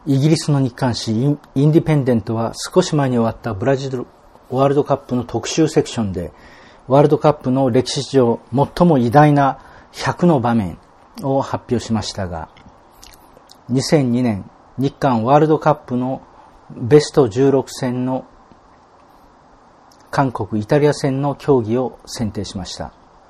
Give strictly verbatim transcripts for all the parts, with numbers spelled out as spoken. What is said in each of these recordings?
イギリスの日刊誌インディペンデントは少し前に終わったブラジルワールドカップの特集セクションでワールドカップの歴史上最も偉大なひゃくの場面を発表しましたが、にせんにねん日韓ワールドカップのベストじゅうろく戦の韓国イタリア戦の競技を選定しました。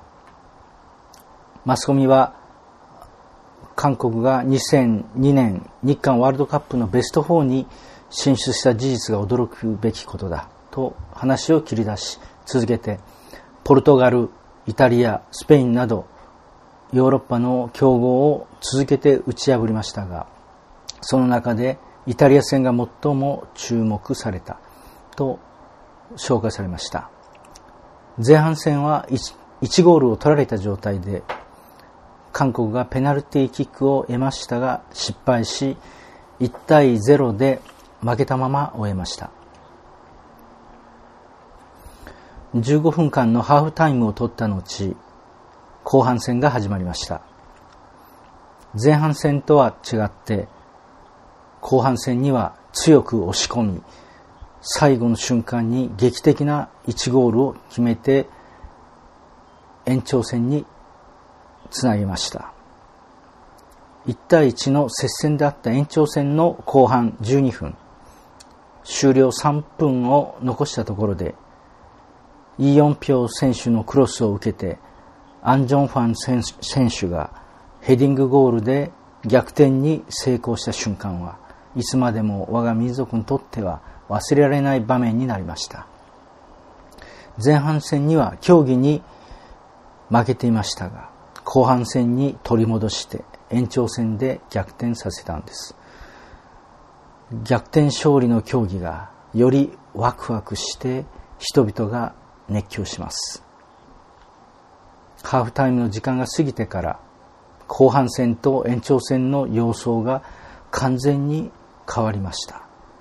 マスコミは韓国がにせんにねん日韓ワールドカップのベストよんに進出した事実が驚くべきことだと話を切り出し、続けてポルトガル、イタリア、スペインなどヨーロッパの強豪を続けて打ち破りましたが、その中でイタリア戦が最も注目されたと紹介されました。前半戦は 1, いちゴールを取られた状態で韓国がペナルティーキックを得ましたが失敗しいちたいゼロで負けたまま終えました。じゅうごふんかんのハーフタイムを取った後、後半戦が始まりました。前半戦とは違って後半戦には強く押し込み、最後の瞬間に劇的ないちゴールを決めて延長戦につなげました。いちたいいちの接戦であった延長戦の後半じゅうにふん、終了さんぷんを残したところでイ・ヨンピョ選手のクロスを受けてアン・ジョンファン選手がヘディングゴールで逆転に成功した瞬間はいつまでも我が民族にとっては忘れられない場面になりました。前半戦には競技に負けていましたが後半戦に取り戻して延長戦で逆転させたんです。逆転勝利の競技がよりワクワクして人々が熱狂します。ハーフタイムの時間が過ぎてから後半戦と延長戦の様相が完全に変わりました。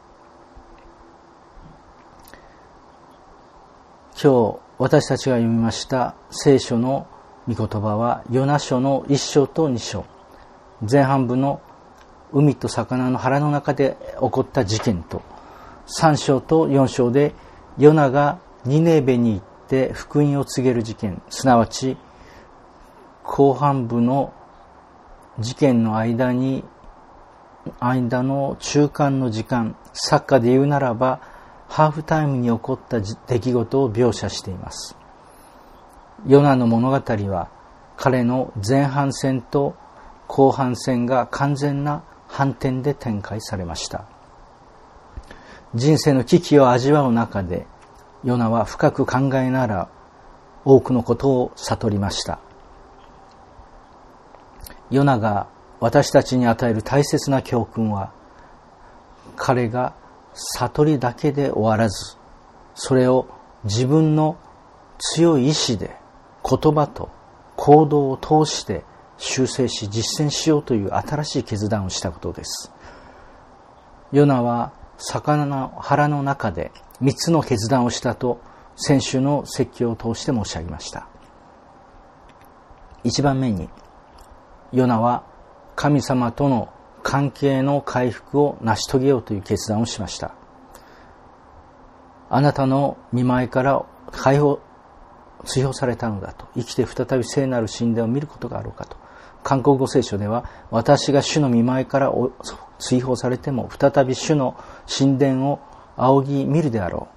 今日私たちが読みました聖書の御言葉はヨナ書のいっ章とに章、前半部の海と魚の腹の中で起こった事件とさん章とよん章でヨナがニネベに行って福音を告げる事件、すなわち後半部の事件の間に間の中間の時間、サッカーで言うならばハーフタイムに起こった出来事を描写しています。ヨナの物語は彼の前半戦と後半戦が完全な反転で展開されました。人生の危機を味わう中でヨナは深く考えながら多くのことを悟りました。ヨナが私たちに与える大切な教訓は、彼が悟りだけで終わらず、それを自分の強い意志で言葉と行動を通して修正し実践しようという新しい決断をしたことです。ヨナは魚の腹の中でみっつの決断をしたと先週の説教を通して申し上げました。一番目にヨナは神様との関係の回復を成し遂げようという決断をしました。あなたの見舞いから解放追放されたのだと、生きて再び聖なる神殿を見ることがあろうかと。韓国語聖書では、私が主の見舞いから追放されても再び主の神殿を仰ぎ見るであろ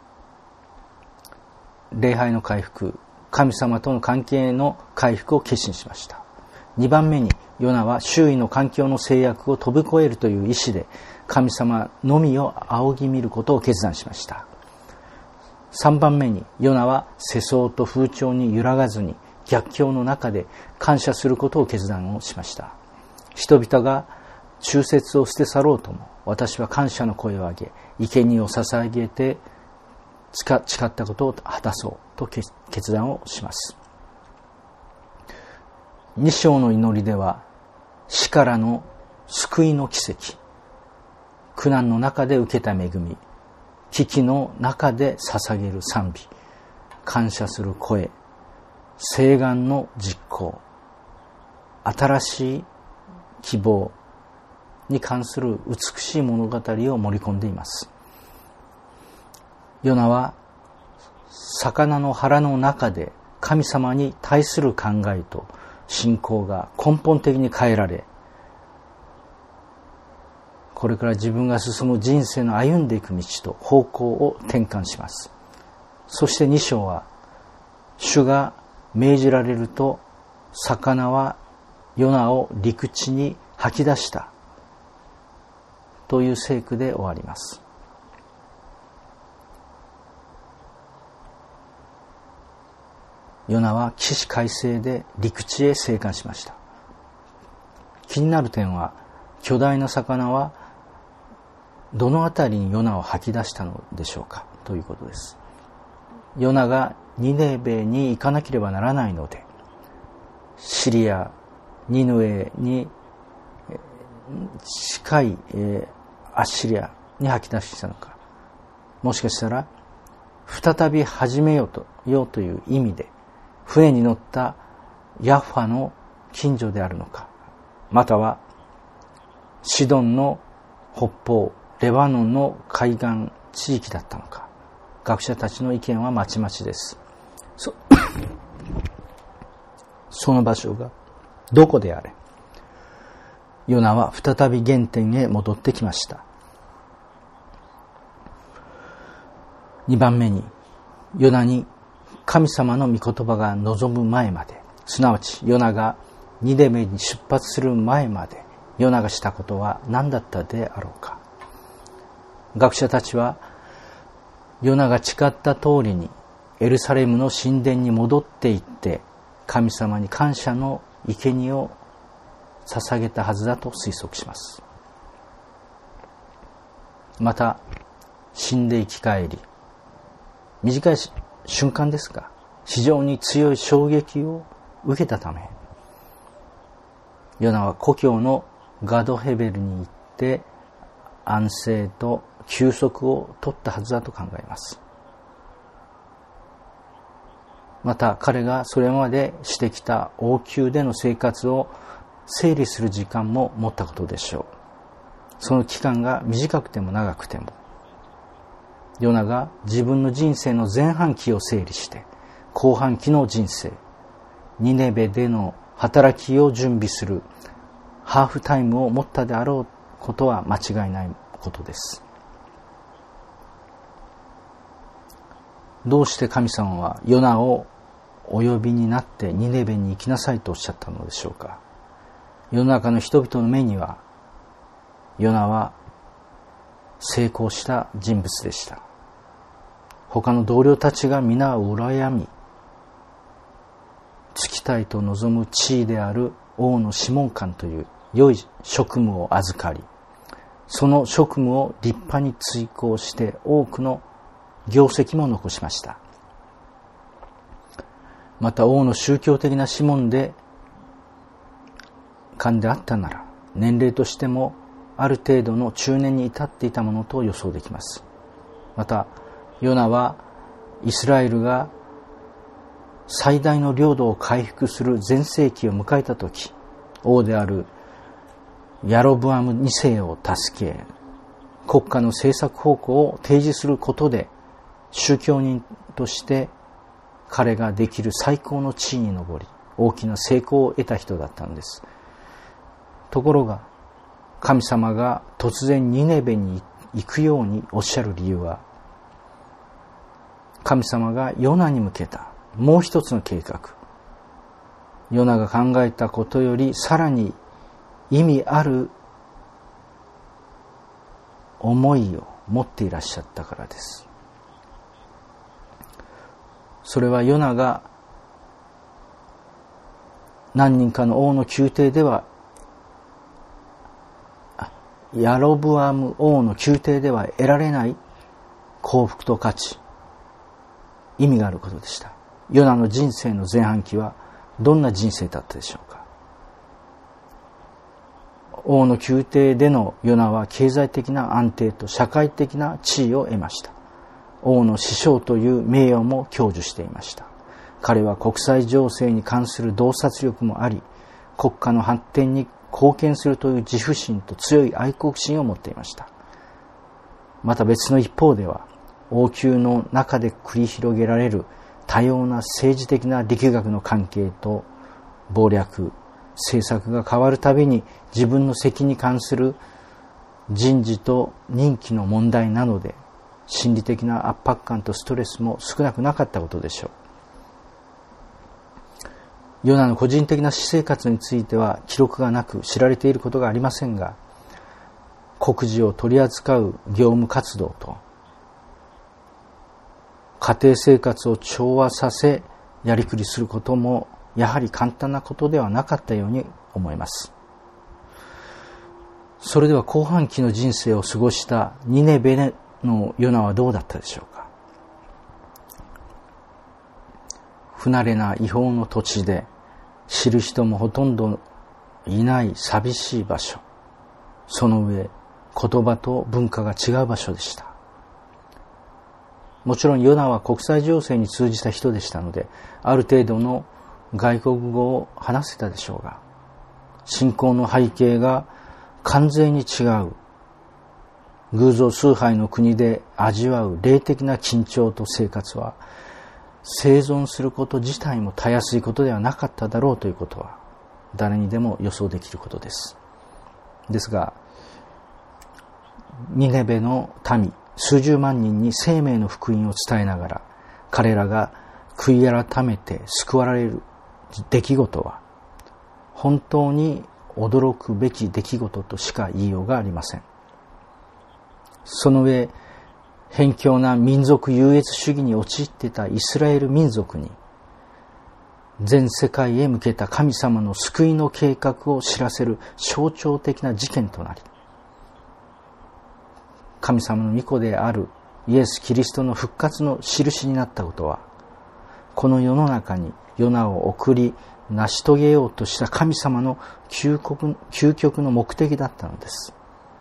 う。礼拝の回復、神様との関係の回復を決心しました。にばんめにヨナは周囲の環境の制約を飛び越えるという意志で神様のみを仰ぎ見ることを決断しました。さんばんめにヨナは世相と風潮に揺らがずに逆境の中で感謝することを決断をしました。人々が忠説を捨て去ろうとも私は感謝の声を上げ生贄を捧げて誓ったことを果たそうと決断をします。に章の祈りでは死からの救いの奇跡、苦難の中で受けた恵み、危機の中で捧げる賛美、感謝する声、誓願の実行、新しい希望に関する美しい物語を盛り込んでいます。ヨナは魚の腹の中で神様に対する考えと信仰が根本的に変えられ、これから自分が進む人生の歩んでいく道と方向を転換します。そしてに章は、主が命じられると魚はヨナを陸地に吐き出したという聖句で終わります。ヨナは起死回生で陸地へ生還しました。気になる点は、巨大な魚はどのあたりにヨナを吐き出したのでしょうかということです。ヨナがニネベに行かなければならないので、シリア、ニヌエに近いアッシリアに吐き出したのか、もしかしたら再び始めようと、ようという意味で船に乗ったヤッファの近所であるのか、またはシドンの北方レバノンの海岸地域だったのか、学者たちの意見はまちまちです。 そ, その場所がどこであれ、ヨナは再び原点へ戻ってきました。にばんめに、ヨナに神様の御言葉が望む前まで、すなわちヨナがニネベに出発する前まで、ヨナがしたことは何だったであろうか。学者たちは、ヨナが誓った通りにエルサレムの神殿に戻っていって、神様に感謝の生贄を捧げたはずだと推測します。また、死んで生き返り、短い瞬間ですが、非常に強い衝撃を受けたため、ヨナは故郷のガドヘベルに行って安静と休息を取ったはずだと考えます。また彼がそれまでしてきた王宮での生活を整理する時間も持ったことでしょう。その期間が短くても長くても、ヨナが自分の人生の前半期を整理して後半期の人生、ニネベでの働きを準備するハーフタイムを持ったであろうことは間違いないことです。どうして神様はヨナをお呼びになってニネベに行きなさいとおっしゃったのでしょうか。世の中の人々の目にはヨナは成功した人物でした。他の同僚たちが皆を羨み、就きたいと望む地位である王の諮問官という良い職務を預かり、その職務を立派に遂行して多くの業績も残しました。また王の宗教的な諮問で官であったなら、年齢としてもある程度の中年に至っていたものと予想できます。またヨナはイスラエルが最大の領土を回復する全盛期を迎えたとき、王であるヤロブアムに世を助け、国家の政策方向を提示することで宗教人として彼ができる最高の地位に上り、大きな成功を得た人だったのです。ところが神様が突然ニネベに行くようにおっしゃる理由は、神様がヨナに向けたもう一つの計画、ヨナが考えたことよりさらに意味ある思いを持っていらっしゃったからです。それはヨナが何人かの王の宮廷では、ヤロブアム王の宮廷では得られない幸福と価値、意味があることでした。ヨナの人生の前半期はどんな人生だったでしょうか。王の宮廷でのヨナは経済的な安定と社会的な地位を得ました。王の師匠という名誉も享受していました。彼は国際情勢に関する洞察力もあり、国家の発展に貢献するという自負心と強い愛国心を持っていました。また別の一方では、王宮の中で繰り広げられる多様な政治的な力学の関係と謀略、政策が変わるたびに自分の責に関する人事と任期の問題なので、心理的な圧迫感とストレスも少なくなかったことでしょう。ヨナの個人的な私生活については記録がなく知られていることがありませんが、国事を取り扱う業務活動と家庭生活を調和させやりくりすることもやはり簡単なことではなかったように思います。それでは後半期の人生を過ごしたニネベのヨナはどうだったでしょうか。不慣れな違法の土地で知る人もほとんどいない寂しい場所、その上言葉と文化が違う場所でした。もちろんヨナは国際情勢に通じた人でしたので、ある程度の外国語を話せたでしょうが、信仰の背景が完全に違う偶像崇拝の国で味わう霊的な緊張と生活は、生存すること自体もたやすいことではなかっただろうということは誰にでも予想できることです。ですが、ニネベの民数十万人に生命の福音を伝えながら、彼らが悔い改めて救われる出来事は本当に驚くべき出来事としか言いようがありません。その上、偏狭な民族優越主義に陥っていたイスラエル民族に全世界へ向けた神様の救いの計画を知らせる象徴的な事件となり、神様の御子であるイエス・キリストの復活の印になったことは、この世の中にヨナを送り成し遂げようとした神様の究極、究極の目的だったのです。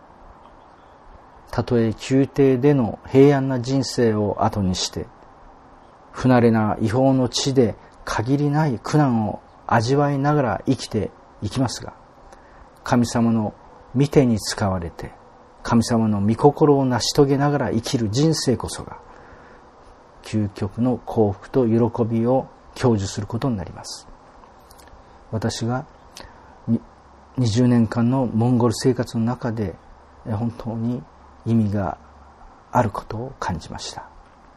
たとえ宮廷での平安な人生を後にして、不慣れな違法の地で限りない苦難を味わいながら生きていきますが、神様の御手に使われて、神様の御心を成し遂げながら生きる人生こそが、究極の幸福と喜びを享受することになります。私がにじゅうねんかんのモンゴル生活の中で本当に意味があることを感じました。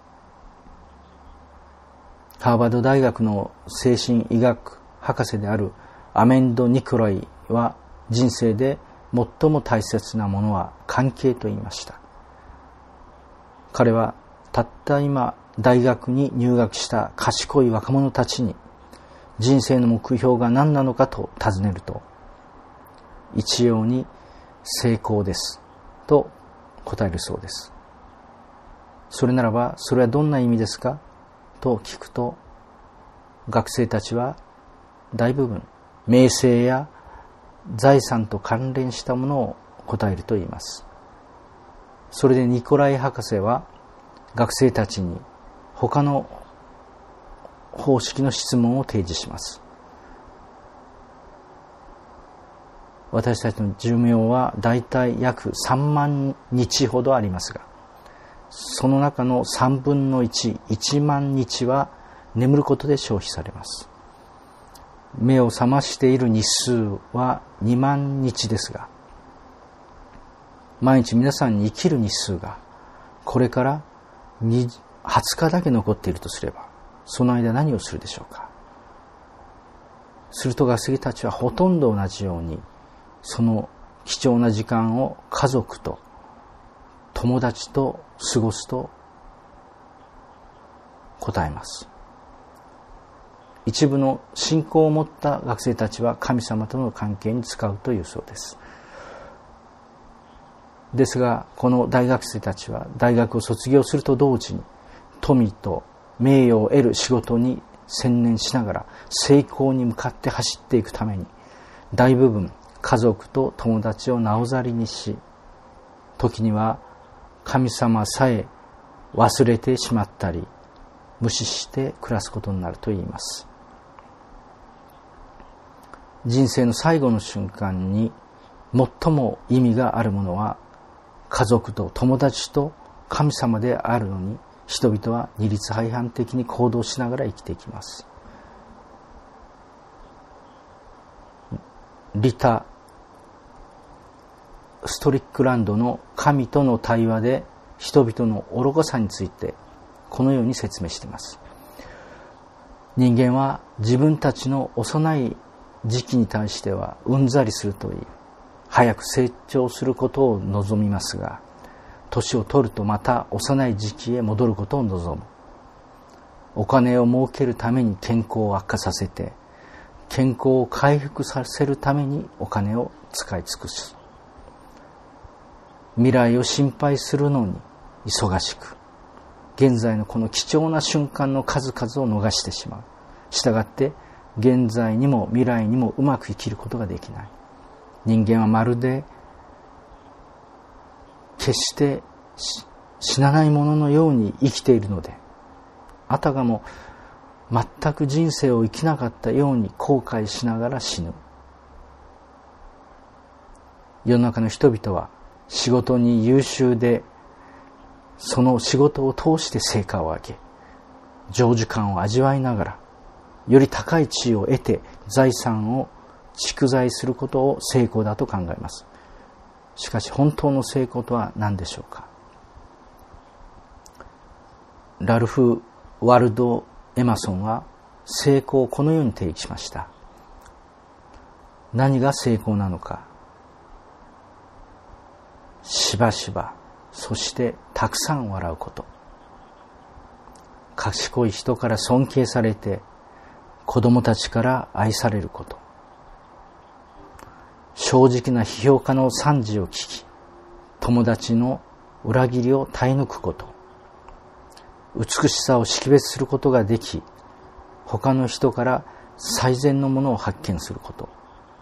ハーバード大学の精神医学博士であるアメンド・ニコライは、人生で最も大切なものは関係と言いました。彼はたった今大学に入学した賢い若者たちに、人生の目標が何なのかと尋ねると、一様に成功ですと答えるそうです。それならば、それはどんな意味ですかと聞くと、学生たちは大部分名声や財産と関連したものを答えると言います。それでニコライ博士は学生たちに他の方式の質問を提示します。私たちの寿命はだいたい約さんまんにちほどありますが、その中のさんぶんのいち、いちまんにちは眠ることで消費されます。目を覚ましている日数はにまんにちですが、毎日皆さんに生きる日数がこれからはつかだけ残っているとすれば、その間何をするでしょうか。すると学生たちはほとんど同じように、その貴重な時間を家族と友達と過ごすと答えます。一部の信仰を持った学生たちは神様との関係に使うというそうです。ですが、この大学生たちは大学を卒業すると同時に富と名誉を得る仕事に専念しながら成功に向かって走っていくために、大部分家族と友達をなおざりにし、時には神様さえ忘れてしまったり無視して暮らすことになると言います。 人生の最後の瞬間に最も意味があるものは家族と友達と神様であるのに、人々は二律背反的に行動しながら生きていきます。リタ・ストリックランドの神との対話で人々の愚かさについてこのように説明しています。人間は自分たちの幼い時期に対してはうんざりするといい、早く成長することを望みますが、年を取るとまた幼い時期へ戻ることを望む。お金を儲けるために健康を悪化させて、健康を回復させるためにお金を使い尽くす。未来を心配するのに忙しく、現在のこの貴重な瞬間の数々を逃してしまう。したがって現在にも未来にもうまく生きることができない。人間はまるで決して死なないもののように生きているので、あたかも全く人生を生きなかったように後悔しながら死ぬ。世の中の人々は仕事に優秀で、その仕事を通して成果を上げ、成就感を味わいながら、より高い地位を得て財産を蓄財することを成功だと考えます。しかし本当の成功とは何でしょうか。ラルフ・ワルド・エマソンは成功をこのように定義しました。何が成功なのか。しばしば、そしてたくさん笑うこと。賢い人から尊敬されて、子供たちから愛されること。正直な批評家の賛辞を聞き、友達の裏切りを耐え抜くこと。美しさを識別することができ、他の人から最善のものを発見すること。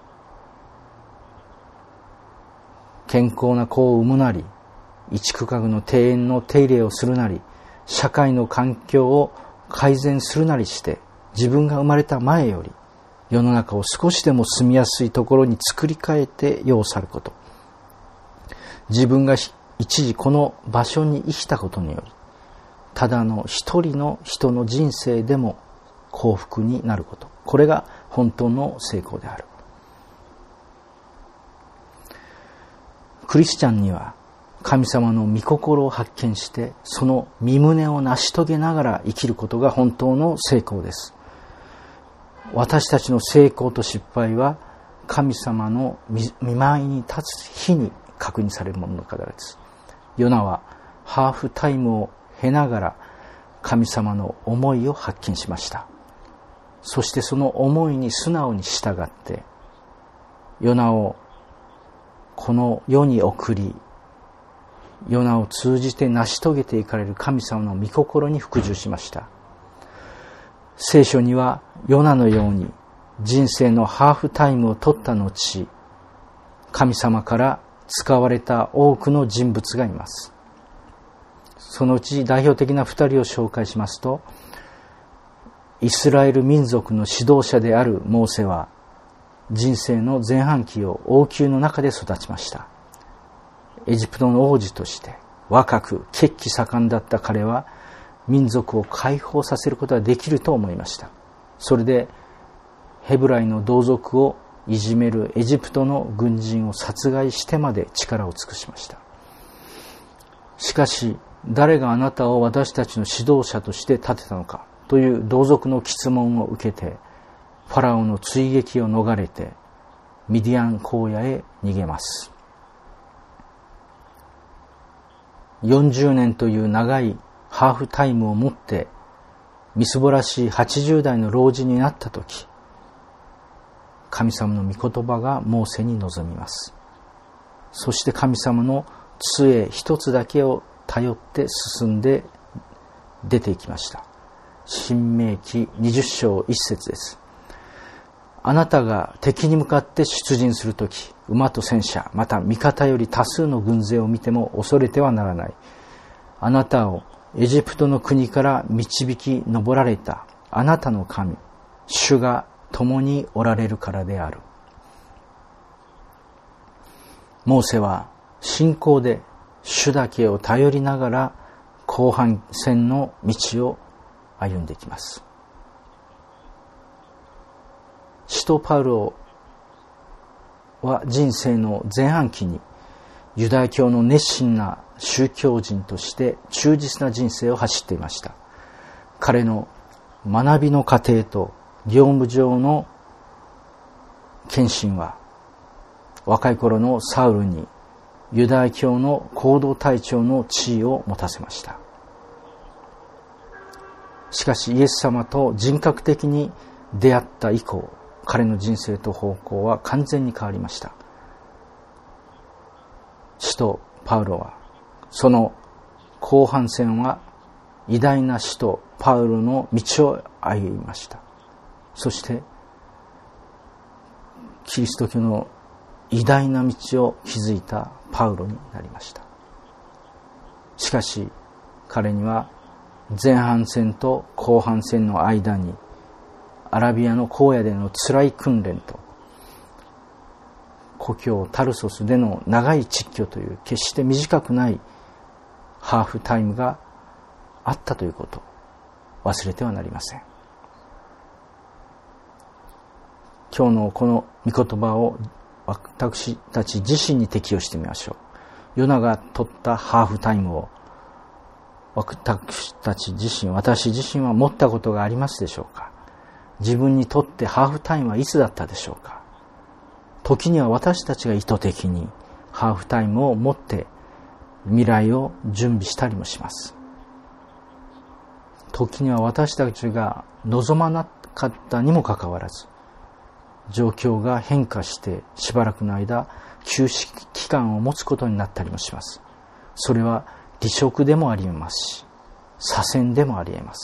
健康な子を産むなり、一区画の庭園の手入れをするなり、社会の環境を改善するなりして、自分が生まれた前より世の中を少しでも住みやすいところに作り変えて世を去ること。自分が一時この場所に生きたことにより、ただの一人の人の人生でも幸福になること。これが本当の成功である。クリスチャンには神様の御心を発見して、その御胸を成し遂げながら生きることが本当の成功です。私たちの成功と失敗は神様の御前に立つ日に確認されるもののからです。ヨナはハーフタイムを経ながら神様の思いを発見しました。そしてその思いに素直に従って、ヨナをこの世に送り、ヨナを通じて成し遂げていかれる神様の御心に服従しました。聖書にはヨナのように人生のハーフタイムを取った後、神様から使われた多くの人物がいます。そのうち代表的な二人を紹介しますと、イスラエル民族の指導者であるモーセは人生の前半期を王宮の中で育ちました。エジプトの王子として若く血気盛んだった彼は民族を解放させることができると思いました。それでヘブライの同族をいじめるエジプトの軍人を殺害してまで力を尽くしました。しかし誰があなたを私たちの指導者として立てたのかという同族の質問を受けて、ファラオの追撃を逃れてミディアン荒野へ逃げます。よんじゅうねんという長いハーフタイムをもってみすぼらしいはちじゅう代の老人になったとき、神様の御言葉がモーセに臨みます。そして神様の杖一つだけを頼って進んで出ていきました。申命記にじゅっ章いち節です。あなたが敵に向かって出陣するとき、馬と戦車、また味方より多数の軍勢を見ても恐れてはならない。あなたをエジプトの国から導き上られたあなたの神、主が共におられるからである。 モーセは信仰で主だけを頼りながら後半戦の道を歩んでいきます。使徒パウロは人生の前半期にユダヤ教の熱心な宗教人として忠実な人生を走っていました。彼の学びの過程と業務上の献身は若い頃のサウルにユダヤ教の行動隊長の地位を持たせました。しかしイエス様と人格的に出会った以降、彼の人生と方向は完全に変わりました。使徒パウロはその後半戦は偉大な使徒パウロの道を歩みました。そしてキリスト教の偉大な道を築いたパウロになりました。しかし彼には前半戦と後半戦の間にアラビアの荒野での辛い訓練と故郷タルソスでの長い蟄居という決して短くないハーフタイムがあったということを忘れてはなりません。今日のこの御言葉を私たち自身に適用してみましょう。ヨナが取ったハーフタイムを私たち自身、私自身は持ったことがありますでしょうか。自分にとってハーフタイムはいつだったでしょうか。時には私たちが意図的にハーフタイムを持って未来を準備したりもします。時には私たちが望まなかったにもかかわらず、状況が変化してしばらくの間休止期間を持つことになったりもします。それは離職でもあり得ますし、左遷でもあり得ます。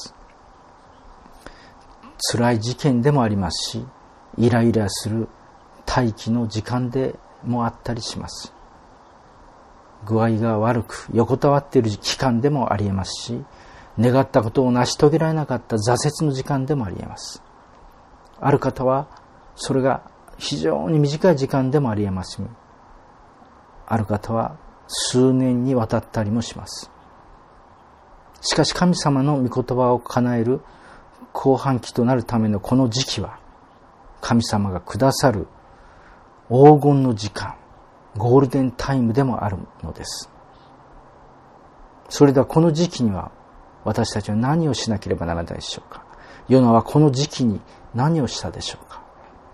辛い事件でもありますし、イライラする待機の時間でもあったりします。具合が悪く横たわっている期間でもあり得ますし、願ったことを成し遂げられなかった挫折の時間でもあり得ます。ある方はそれが非常に短い時間でもあり得ますし、ある方は数年にわたったりもします。しかし神様の御言葉を叶える後半期となるためのこの時期は、神様がくださる黄金の時間、ゴールデンタイムでもあるのです。それではこの時期には私たちは何をしなければならないでしょうか。ヨナはこの時期に何をしたでしょうか。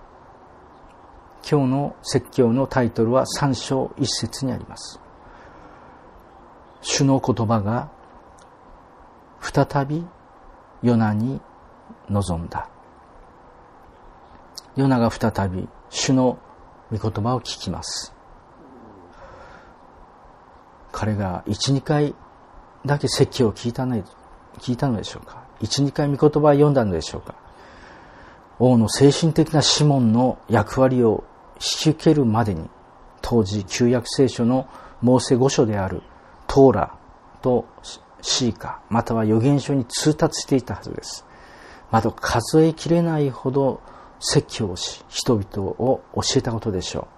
今日の説教のタイトルはさん章いっ節にあります。主の言葉が再びヨナに臨んだ。ヨナが再び主の御言葉を聞きます。彼が一、二回だけ説教を聞いたの、聞いたのでしょうか。一、二回御言葉を読んだのでしょうか。王の精神的な諮問の役割を引き受けるまでに、当時旧約聖書のモーセ五書であるトーラとシーカ、または預言書に通達していたはずです。また数えきれないほど説教をし、人々を教えたことでしょ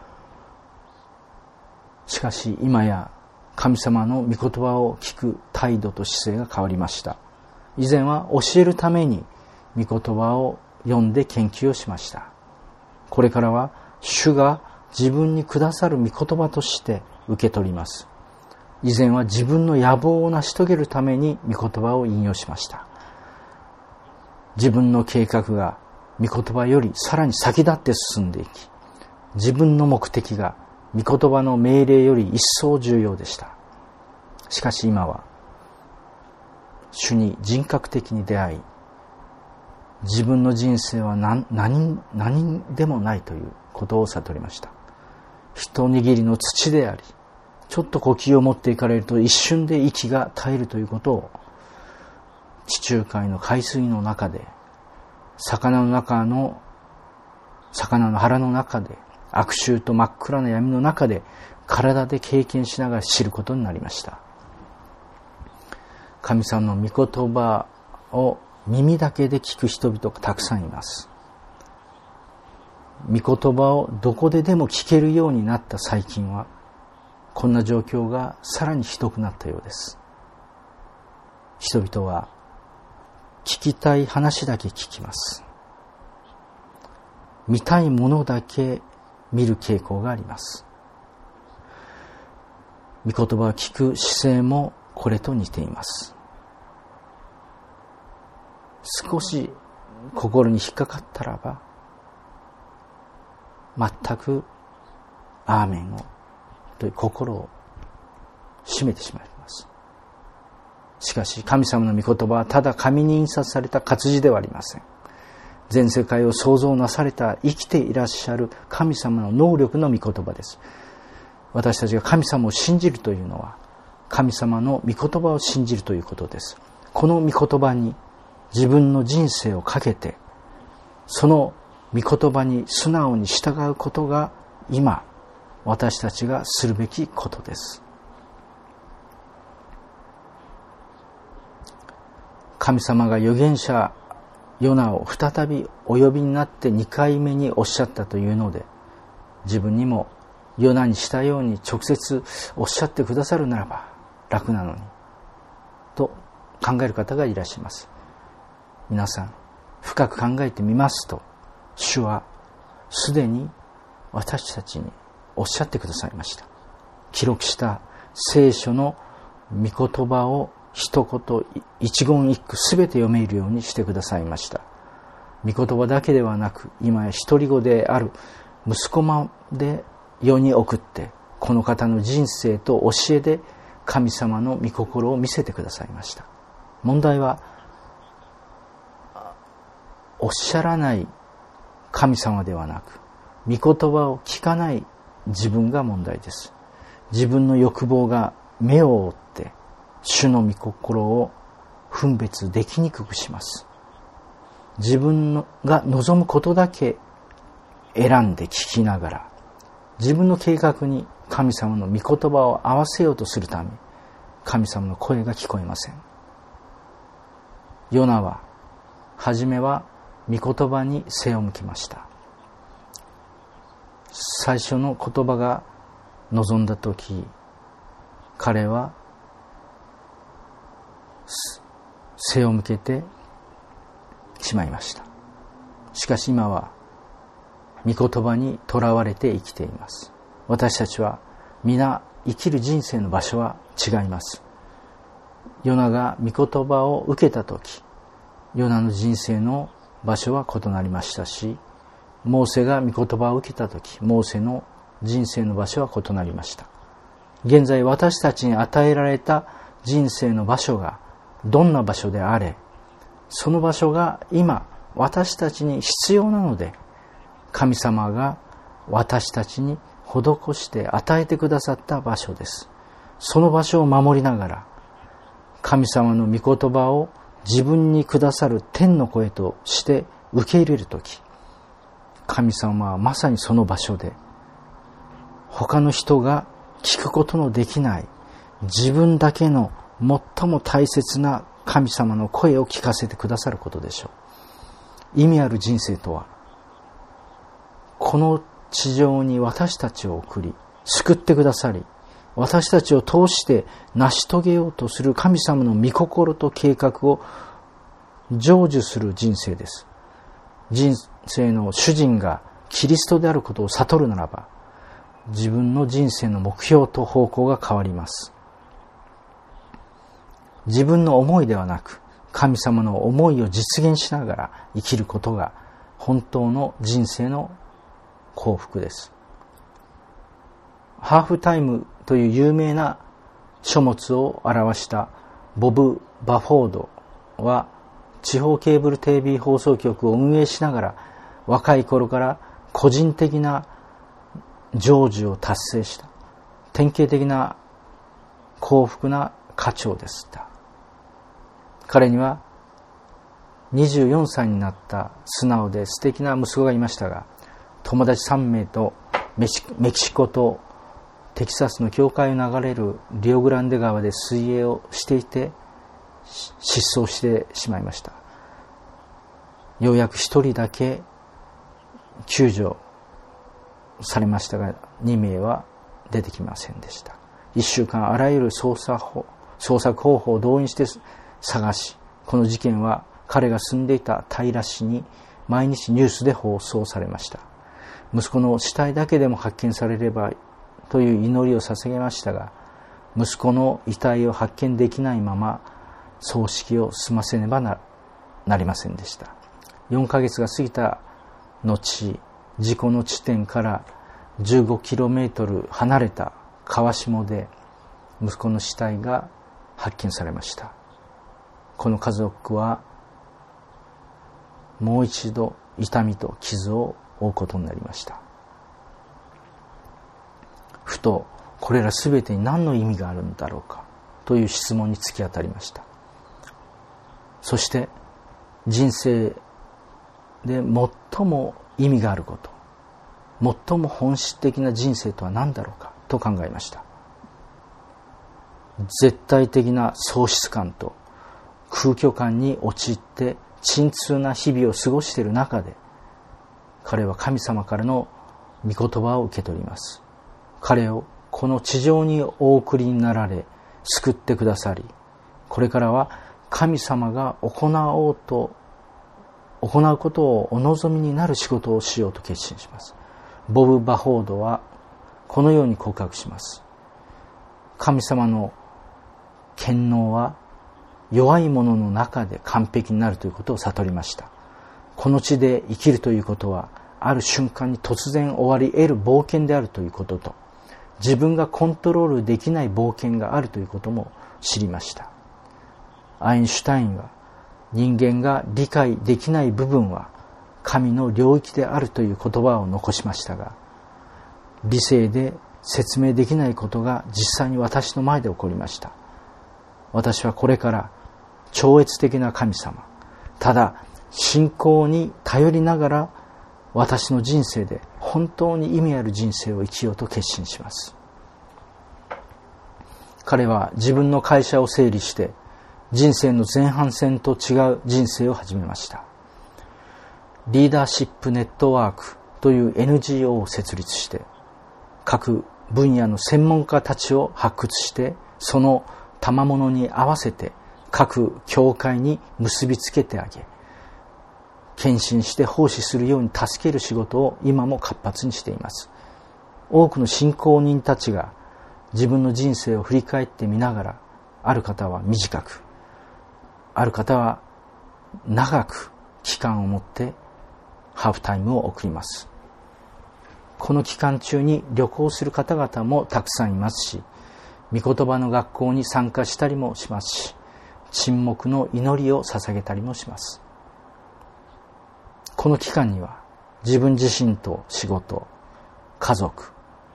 う。しかし今や神様の御言葉を聞く態度と姿勢が変わりました。以前は教えるために御言葉を読んで研究をしました。これからは主が自分にくださる御言葉として受け取ります。以前は自分の野望を成し遂げるために御言葉を引用しました。自分の計画が御言葉よりさらに先立って進んでいき、自分の目的が御言葉の命令より一層重要でした。しかし今は主に人格的に出会い、自分の人生は 何, 何, 何でもないということを悟りました。一握りの土であり、ちょっと呼吸を持っていかれると一瞬で息が絶えるということを、地中海の海水の中で、魚の中の魚の腹の中で、悪臭と真っ暗な闇の中で体で経験しながら知ることになりました。神様の御言葉を耳だけで聞く人々がたくさんいます。 御言葉をどこででも聞けるようになった最近は、こんな状況がさらにひどくなったようです。人々は聞きたい話だけ聞きます。見たいものだけ見る傾向があります。御言葉を聞く姿勢もこれと似ています。少し心に引っかかったらば、全くアーメンをという心を締めてしまいます。しかし神様の御言葉はただ紙に印刷された活字ではありません。全世界を創造なされた生きていらっしゃる神様の能力の御言葉です。私たちが神様を信じるというのは、神様の御言葉を信じるということです。この御言葉に自分の人生をかけて、その御言葉に素直に従うことが今私たちがするべきことです。神様が預言者ヨナを再びお呼びになってにかいめにおっしゃったというので、自分にもヨナにしたように直接おっしゃってくださるならば楽なのにと考える方がいらっしゃいます。皆さん深く考えてみますと、主はすでに私たちにおっしゃってくださいました。記録した聖書の御言葉を一言一言一句すべて読めるようにしてくださいました。御言葉だけではなく、今や独り子である息子まで世に送って、この方の人生と教えで神様の御心を見せてくださいました。問題はおっしゃらない神様ではなく、御言葉を聞かない自分が問題です。自分の欲望が目を覆って主の御心を分別できにくくします。自分が望むことだけ選んで聞きながら、自分の計画に神様の御言葉を合わせようとするため、神様の声が聞こえません。ヨナは初めは御言葉に背を向きました。最初の言葉が望んだとき、彼は背を向けてしまいました。しかし今は御言葉にとらわれて生きています。私たちは皆生きる人生の場所は違います。ヨナが御言葉を受けたとき、ヨナの人生の場所は異なりましたし、モーセが御言葉を受けたとき、モーセの人生の場所は異なりました。現在私たちに与えられた人生の場所がどんな場所であれ、その場所が今私たちに必要なので、神様が私たちに施して与えてくださった場所です。その場所を守りながら、神様の御言葉を自分にくださる天の声として受け入れるとき、神様はまさにその場所で、他の人が聞くことのできない自分だけの最も大切な神様の声を聞かせてくださることでしょう。意味ある人生とは、この地上に私たちを送り、救ってくださり、私たちを通して成し遂げようとする神様の御心と計画を成就する人生です。人生の主人がキリストであることを悟るならば、自分の人生の目標と方向が変わります。自分の思いではなく、神様の思いを実現しながら生きることが本当の人生の幸福です。ハーフタイムという有名な書物を表したボブ・バフォードは、地方ケーブルテレビ放送局を運営しながら、若い頃から個人的な成就を達成した典型的な幸福な家長でした。彼にはにじゅうよんさいになった素直で素敵な息子がいましたが、友達さんめいとメキシコとテキサスの境界を流れるリオグランデ川で水泳をしていて失踪してしまいました。ようやく一人だけ救助されましたが、にめいは出てきませんでした。いっしゅうかんあらゆる捜査法捜索方法を動員して探し、この事件は彼が住んでいた平市に毎日ニュースで放送されました。息子の死体だけでも発見されればという祈りを捧げましたが、息子の遺体を発見できないまま葬式を済ませねば な, なりませんでした。よんかげつが過ぎた後、事故の地点からじゅうごキロメートル離れた川下で息子の死体が発見されました。この家族はもう一度痛みと傷を負うことになりました。ふとこれらすべてに何の意味があるんだろうかという質問に突き当たりました。そして人生で最も意味があること、最も本質的な人生とは何だろうかと考えました。絶対的な喪失感と空虚感に陥って沈痛な日々を過ごしている中で、彼は神様からの御言葉を受け取ります。彼をこの地上にお送りになられ、救ってくださり、これからは神様が行おうと行うことをお望みになる仕事をしようと決心します。ボブ・バフォードはこのように告白します。神様の権能は弱い者の中で完璧になるということを悟りました。この地で生きるということは、ある瞬間に突然終わり得る冒険であるということと、自分がコントロールできない冒険があるということも知りました。アインシュタインは、人間が理解できない部分は神の領域であるという言葉を残しましたが、理性で説明できないことが実際に私の前で起こりました。私はこれから超越的な神様、ただ信仰に頼りながら私の人生で本当に意味ある人生を生きようと決心します。彼は自分の会社を整理して人生の前半戦と違う人生を始めました。リーダーシップネットワークという エヌジーオー を設立して、各分野の専門家たちを発掘して、その賜物に合わせて各教会に結びつけてあげ、献身して奉仕するように助ける仕事を今も活発にしています。多くの信仰人たちが自分の人生を振り返ってみながら、ある方は短く、ある方は長く期間を持ってハーフタイムを送ります。この期間中に旅行する方々もたくさんいますし、御言葉の学校に参加したりもしますし、沈黙の祈りを捧げたりもします。この期間には自分自身と仕事、家族、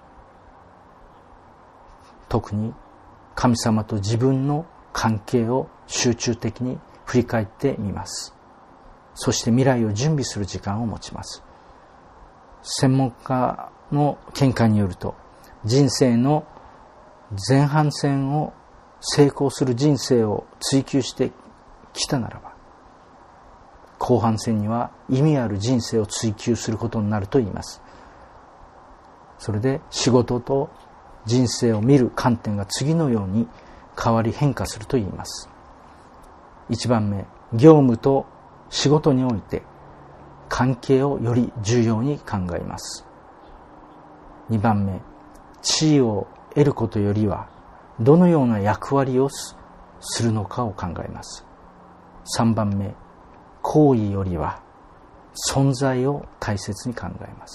特に神様と自分の関係を集中的に振り返ってみます。そして未来を準備する時間を持ちます。専門家の見解によると、人生の前半戦を成功する人生を追求してきたならば、後半戦には意味ある人生を追求することになると言います。それで仕事と人生を見る観点が次のように変わり変化すると言います。一番目、業務と仕事において関係をより重要に考えます。二番目、地位を得ることよりはどのような役割をするのかを考えます。三番目、行為よりは存在を大切に考えます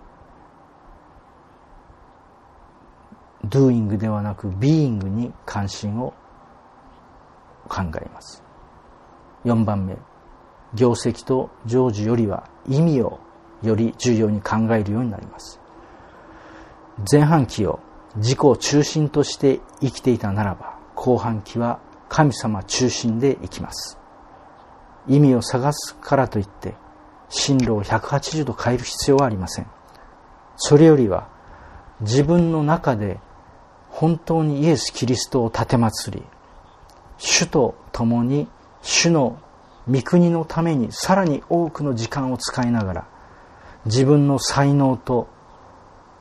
。doing ではなく being に関心を考えます。四番目、業績と成就よりは意味をより重要に考えるようになります。前半期を自己中心として生きていたならば、後半期は神様中心で生きます。意味を探すからといって進路をひゃくはちじゅうど変える必要はありません。それよりは自分の中で本当にイエス・キリストを奉り、主と共に主の御国のためにさらに多くの時間を使いながら、自分の才能と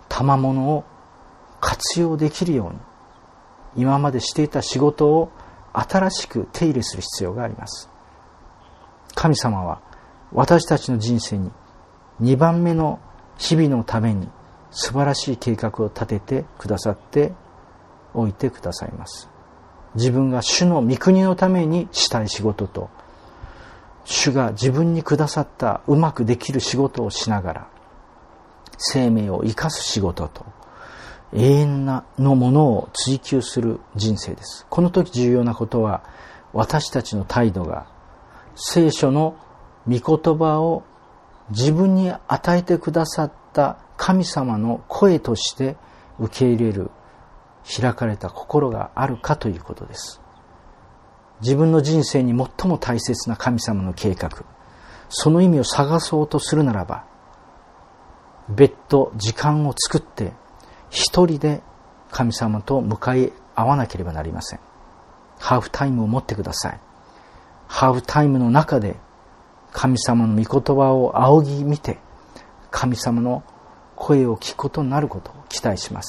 賜物を活用できるように、今までしていた仕事を新しく手入れする必要があります。神様は私たちの人生ににばんめの日々のために素晴らしい計画を立ててくださっておいてくださいます。自分が主の御国のためにしたい仕事と、主が自分にくださったうまくできる仕事をしながら、生命を生かす仕事と、永遠なのものを追求する人生です。この時重要なことは、私たちの態度が聖書の御言葉を自分に与えてくださった神様の声として受け入れる開かれた心があるかということです。自分の人生に最も大切な神様の計画、その意味を探そうとするならば、別途時間を作って一人で神様と向かい合わなければなりません。ハーフタイムを持ってください。ハーフタイムの中で神様の御言葉を仰ぎ見て、神様の声を聞くことになることを期待します。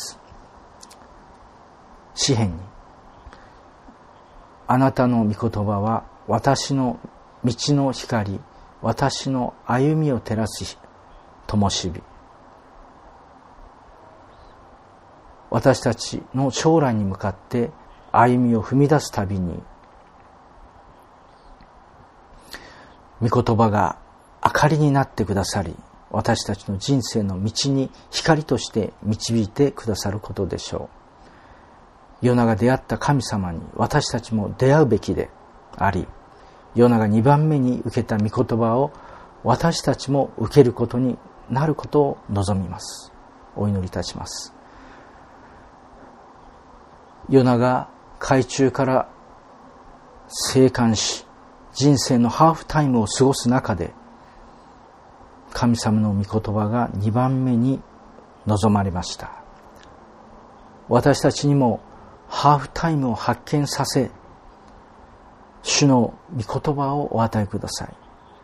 詩編に、あなたの御言葉は私の道の光、私の歩みを照らす灯火。私たちの将来に向かって歩みを踏み出すたびに、御言葉が明かりになってくださり、私たちの人生の道に光として導いてくださることでしょう。ヨナが出会った神様に私たちも出会うべきであり、ヨナがにばんめに受けた御言葉を私たちも受けることになることを望みます。お祈りいたします。ヨナが海中から生還し、人生のハーフタイムを過ごす中で、神様の御言葉がにばんめに望まれました。私たちにもハーフタイムを発見させ、主の御言葉をお与えください。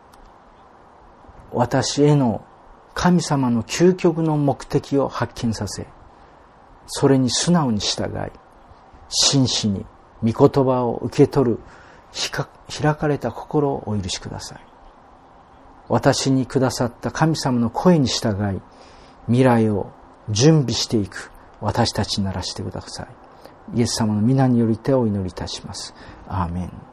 私への神様の究極の目的を発見させ、それに素直に従い、真摯に御言葉を受け取る開かれた心をお許しください。私にくださった神様の声に従い、未来を準備していく私たちにならしてください。イエス様の皆によりてお祈りいたします。アーメン。